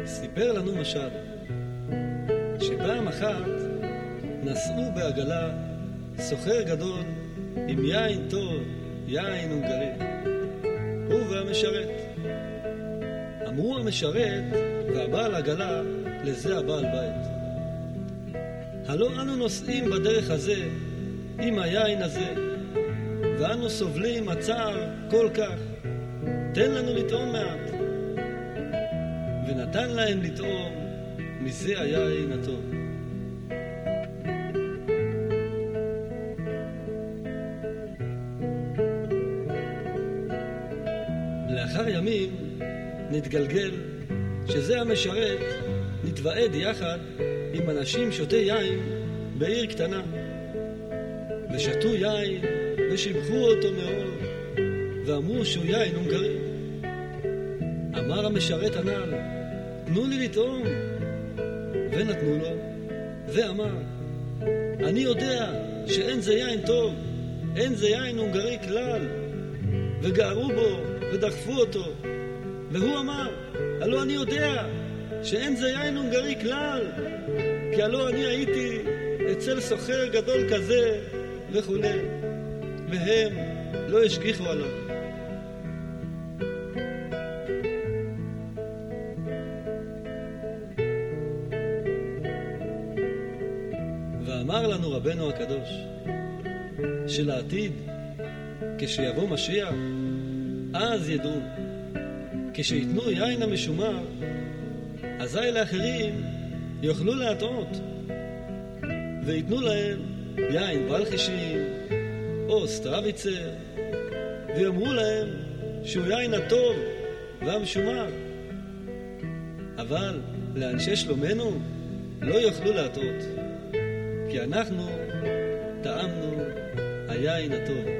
סיפר לנו משל שפעם אחת נסעו בעגלה סוחר גדול עם יין טוב, יין הונגרי, הוא והמשרת. אמרו המשרת והבעל עגלה לזה הבעל בית, הלא אנו נוסעים בדרך הזה עם היין הזה, ואנו סובלים מצער כל כך, תן לנו לטעום מעט. ונתן להם לטעום מזה היין הטוב. לאחר ימים נתגלגל שזה המשרת נתוועד יחד עם אנשים שותי יין בעיר קטנה, ושתו יין ושיבחו אותו מאוד ואמרו שהוא יין הונגרי. אמר המשרת הנ"ל, תנו לי לטעום, ונתנו לו, ואמר, אני יודע שאין זה יין טוב, אין זה יין הונגרי כלל. וגערו בו ודחפו אותו, והוא אמר, הלא אני יודע שאין זה יין הונגרי כלל, כי הלא אני הייתי אצל סוחר גדול כזה וכו', והם לא השגיחו עליו. ואמר לנו רבנו הקדוש שלעתיד כשיבוא משיח אז ידעו, כשיתנו יין המשומר אזי לאחרים יוכלו להטעות, ויתנו להם יין בלחישים או סטרביצר, ויאמרו להם שהוא יין הטוב והמשומר, אבל לאנשי שלומנו לא יוכלו להטעות, כי אנחנו טעמנו היין הטוב.